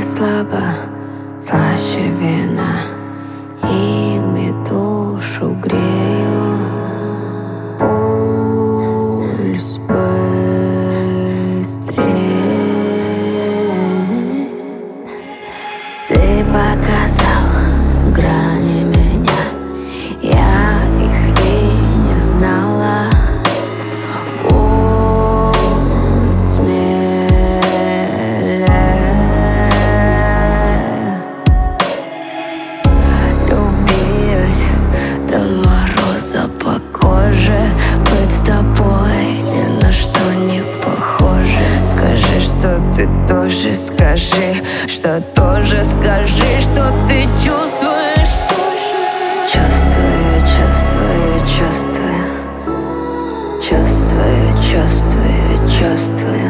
слабо, слаще вина, ими душу грею. Пульс быстрее. Ты показал грани меня, я их и не знала. Будь смелее. Любить до мороза по коже, быть с тобой ни на что не похоже. Скажи, что ты тоже скажи, что тоже скажи, что ты чувствуешь тоже. Чувствую, чувствую, чувствую. Чувствую, чувствую, чувствую.